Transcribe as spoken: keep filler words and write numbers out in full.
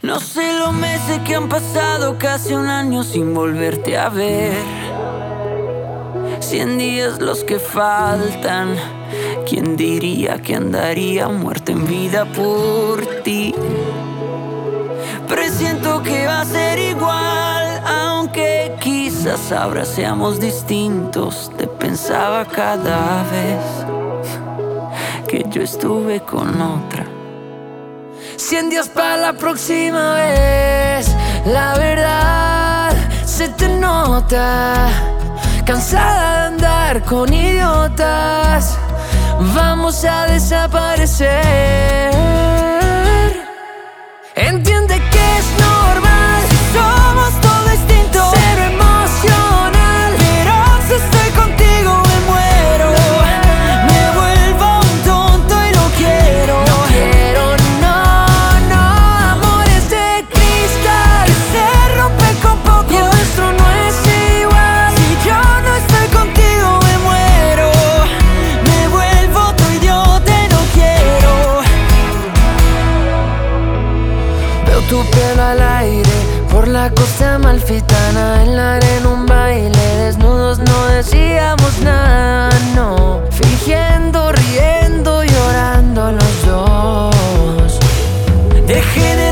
No sé los meses que han pasado, casi un año sin volverte a ver. Cien días los que faltan. ¿Quién diría que andaría muerto en vida por ti? Presiento que va a ser igual, aunque quizás ahora seamos distintos. Te pensaba cada vez que yo estuve con otra. Cien días para la próxima vez. La verdad se te nota, cansada de andar con idiotas. Vamos a desaparecer. Entiende que es normal, somos todo distinto, cero emocional. Pero si estoy contigo me muero, me vuelvo un tonto y no quiero. No quiero, no, no, amores de cristal que se rompe con poco. Y el nuestro no es igual. Si yo no estoy contigo me muero, me vuelvo otro idiota y no quiero. Veo tu pelo al aire por la costa amalfitana, en la arena un baile, desnudos no decíamos nada, no. Fingiendo, riendo, llorando los dos. Dejé de